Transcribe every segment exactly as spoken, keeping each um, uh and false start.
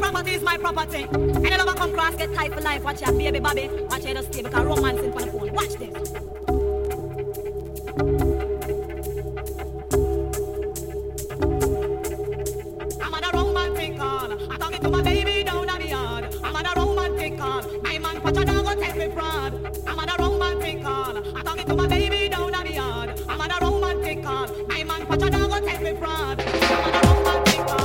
property is my property. And I never come cross, get tight for life. Watch your baby Bobby. Watch your just stay because romance in for the phone. Watch this. I'm on a romantic call. I'm talking to my baby down at the yard. I'm on a romantic call. My man put your dog on take me fraud. I'm on a romantic call. I'm talking to my baby down at the yard. I'm on a romantic call. My man put your dog on take me fraud. I'm on a romantic call.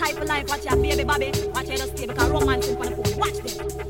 high for life. Watch your baby Bobby. Watch your just stay because romance in for the phone. Watch this.